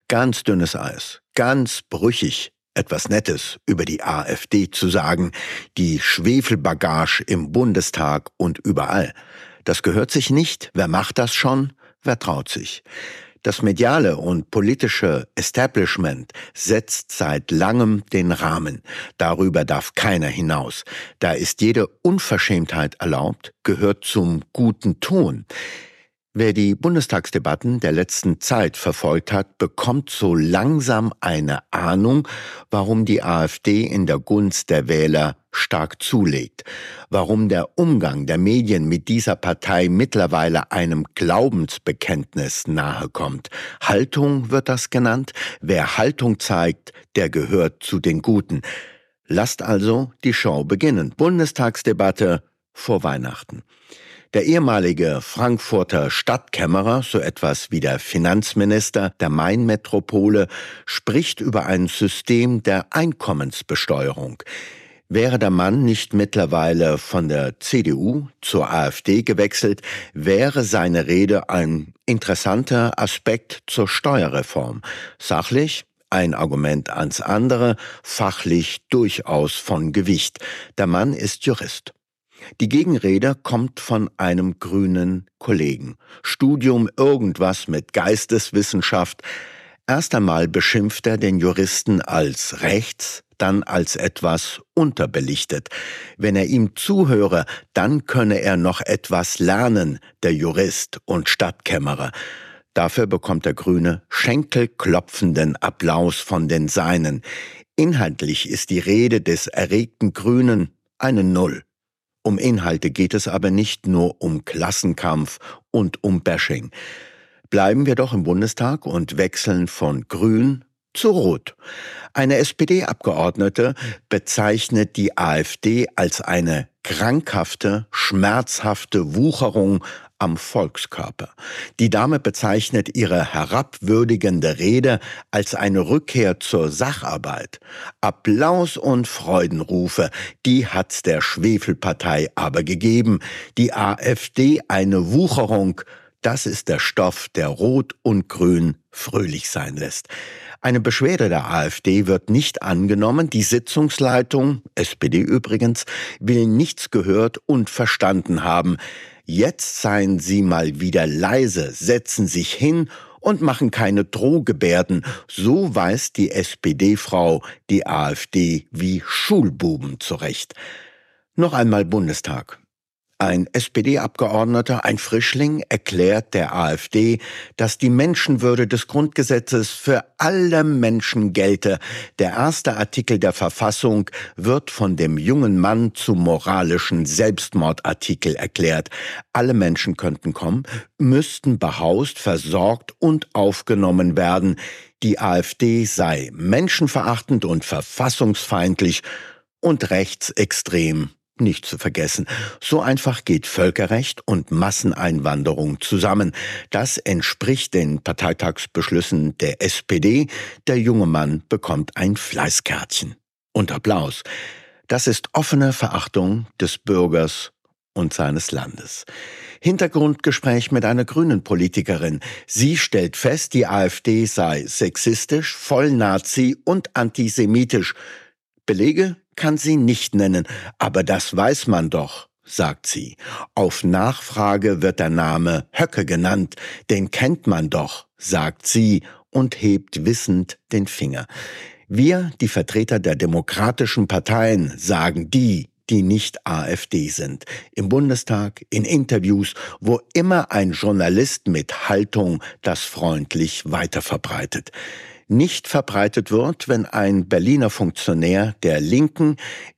Ganz dünnes Eis, ganz brüchig, etwas Nettes über die AfD zu sagen, die Schwefelbagage im Bundestag und überall. Das gehört sich nicht. Wer macht das schon? Wer traut sich? Das mediale und politische Establishment setzt seit langem den Rahmen. Darüber darf keiner hinaus. Da ist jede Unverschämtheit erlaubt, gehört zum guten Ton. Wer die Bundestagsdebatten der letzten Zeit verfolgt hat, bekommt so langsam eine Ahnung, warum die AfD in der Gunst der Wähler stark zulegt, warum der Umgang der Medien mit dieser Partei mittlerweile einem Glaubensbekenntnis nahekommt. Haltung wird das genannt. Wer Haltung zeigt, der gehört zu den Guten. Lasst also die Show beginnen. Bundestagsdebatte vor Weihnachten. Der ehemalige Frankfurter Stadtkämmerer, so etwas wie der Finanzminister der Mainmetropole, spricht über ein System der Einkommensbesteuerung. Wäre der Mann nicht mittlerweile von der CDU zur AfD gewechselt, wäre seine Rede ein interessanter Aspekt zur Steuerreform. Sachlich ein Argument ans andere, fachlich durchaus von Gewicht. Der Mann ist Jurist. Die Gegenrede kommt von einem grünen Kollegen. Studium irgendwas mit Geisteswissenschaft. Erst einmal beschimpft er den Juristen als rechts, dann als etwas unterbelichtet. Wenn er ihm zuhöre, dann könne er noch etwas lernen, der Jurist und Stadtkämmerer. Dafür bekommt der Grüne schenkelklopfenden Applaus von den Seinen. Inhaltlich ist die Rede des erregten Grünen eine Null. Um Inhalte geht es aber nicht nur um Klassenkampf und um Bashing. Bleiben wir doch im Bundestag und wechseln von Grün zu Rot. Eine SPD-Abgeordnete bezeichnet die AfD als eine krankhafte, schmerzhafte Wucherung am Volkskörper. Die Dame bezeichnet ihre herabwürdigende Rede als eine Rückkehr zur Sacharbeit. Applaus und Freudenrufe, die hat's der Schwefelpartei aber gegeben. Die AfD eine Wucherung, das ist der Stoff, der Rot und Grün fröhlich sein lässt. Eine Beschwerde der AfD wird nicht angenommen. Die Sitzungsleitung, SPD übrigens, will nichts gehört und verstanden haben. Jetzt seien Sie mal wieder leise, setzen sich hin und machen keine Drohgebärden. So weist die SPD-Frau die AfD wie Schulbuben zurecht. Noch einmal Bundestag. Ein SPD-Abgeordneter, ein Frischling, erklärt der AfD, dass die Menschenwürde des Grundgesetzes für alle Menschen gelte. Der erste Artikel der Verfassung wird von dem jungen Mann zum moralischen Selbstmordartikel erklärt. Alle Menschen könnten kommen, müssten behaust, versorgt und aufgenommen werden. Die AfD sei menschenverachtend und verfassungsfeindlich und rechtsextrem. Nicht zu vergessen. So einfach geht Völkerrecht und Masseneinwanderung zusammen. Das entspricht den Parteitagsbeschlüssen der SPD. Der junge Mann bekommt ein Fleißkärtchen. Und Applaus. Das ist offene Verachtung des Bürgers und seines Landes. Hintergrundgespräch mit einer grünen Politikerin. Sie stellt fest, die AfD sei sexistisch, Vollnazi und antisemitisch. Belege kann sie nicht nennen, aber das weiß man doch, sagt sie. Auf Nachfrage wird der Name Höcke genannt, den kennt man doch, sagt sie und hebt wissend den Finger. Wir, die Vertreter der demokratischen Parteien, sagen die nicht AfD sind. Im Bundestag, in Interviews, wo immer ein Journalist mit Haltung das freundlich weiterverbreitet. Nicht verbreitet wird, wenn ein Berliner Funktionär der Linken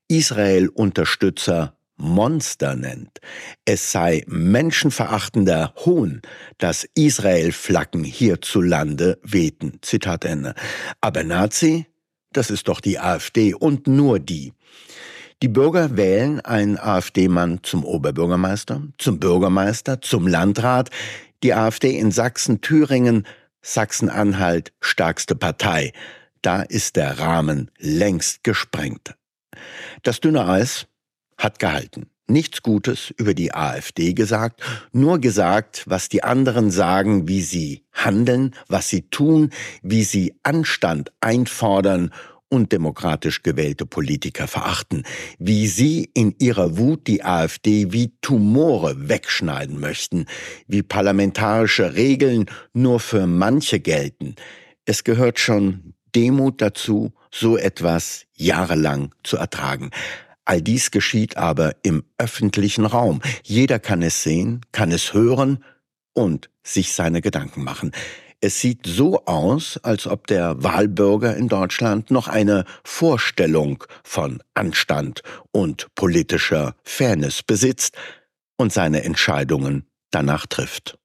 Israel-Unterstützer Monster nennt. Es sei menschenverachtender Hohn, dass Israel-Flaggen hierzulande wehten. Zitat Ende. Aber Nazi, das ist doch die AfD und nur die. Die Bürger wählen einen AfD-Mann zum Oberbürgermeister, zum Bürgermeister, zum Landrat. Die AfD in Sachsen, Thüringen, Sachsen-Anhalt, stärkste Partei. Da ist der Rahmen längst gesprengt. Das dünne Eis hat gehalten. nichts Gutes über die AfD gesagt, nur gesagt, was die anderen sagen, wie sie handeln, was sie tun, wie sie Anstand einfordern und demokratisch gewählte Politiker verachten, wie sie in ihrer Wut die AfD wie Tumore wegschneiden möchten, wie parlamentarische Regeln nur für manche gelten. Es gehört schon Demut dazu, so etwas jahrelang zu ertragen. All dies geschieht aber im öffentlichen Raum. Jeder kann es sehen, kann es hören und sich seine Gedanken machen. Es sieht so aus, als ob der Wahlbürger in Deutschland noch eine Vorstellung von Anstand und politischer Fairness besitzt und seine Entscheidungen danach trifft.